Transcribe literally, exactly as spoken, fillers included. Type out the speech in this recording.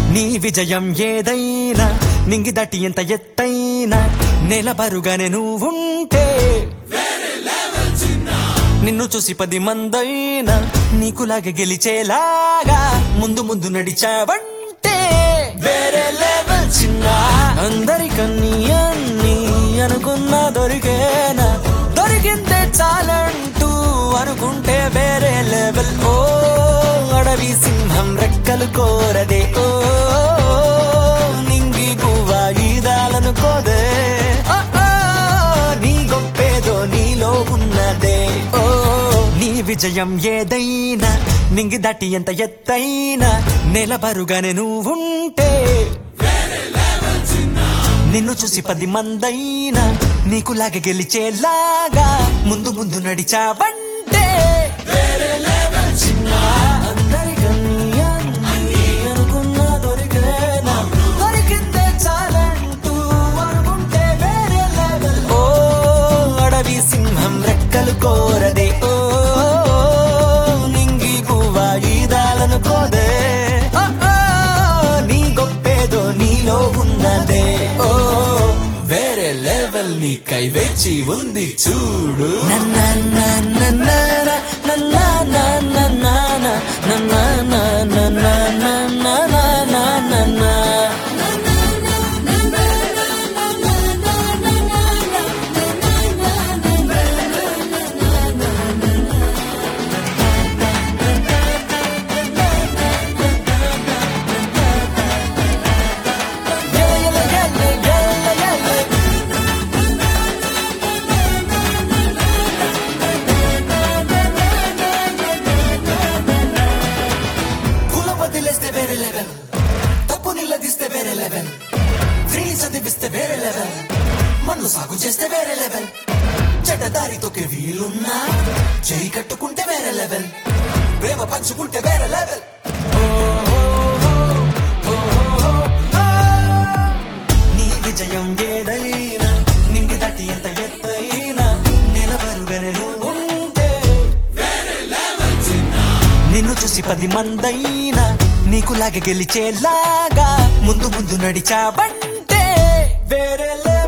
నీ విజయం ఏదైనా నింగి దాటి ఎంత ఎత్తైనా నెలబరుగానే నువ్వుంటే నిన్ను చూసి పది మందైనా నీకులాగే గెలిచేలాగా ముందు ముందు నడిచావంటే వేరే లెవెల్ చిన్న. అందరికన్నీ అన్ని అనుకున్నా దొరికేనా, దొరికిందే చాలంటూ అనుకుంటే వేరే లెవెల్. ఓ అడవి సింహం రెక్కలు కోరదే, ఓ నింగి గువ్వ ఈదాలనుకోదే, నీ గొప్పేదో నీలో ఉన్నదే. ఓ నీ విజయం ఏదైనా నింగి దాటి ఎంత ఎత్తైనా నెలబరుగానే నువ్వుంటే నిన్ను చూసి పది మందైనా నీకులాగే గెలిచేలాగా ముందు ముందు నడిచావంటే వేరే లెవెల్ చిన్న. అందరికన్నీ అన్నీ అనుకున్నా దొరికేనా, దొరికిందే చాలంటూ అనుకుంటే వేరే లెవెల్. ఓ అడవి సింహం రెక్కలు కోరదే, ఓ నింగి గువ్వ ఈదాలనుకోదే, నీ గొప్పేదో నీలో ఉన్నదే. ఓ వేరే లెవెల్ నీకై వేచి ఉంది చూడు. వదిలేస్తే వేరే లెవెల్, తప్పు నిలదీస్తే వేరే లెవెల్, ఫ్రీ చదివిస్తే వేరే లెవెల్, మన్ను సాగు చేస్తే వేరే లెవెల్, చెడ్డదారి తొక్కే వీలున్నా చేయి కట్టుకుంటే వేరే లెవెల్, ప్రేమ పంచుకుంటే వేరే లెవెల్. నీ విజయం ఏదైనా నింగి దాటి ఎంత ఎత్తైనా నిలబరుగానే నువ్వుంటే నిన్ను చూసి పది మందైనా నీకులాగే గెలిచేలాగా ముందు ముందు నడిచావంటే వేరే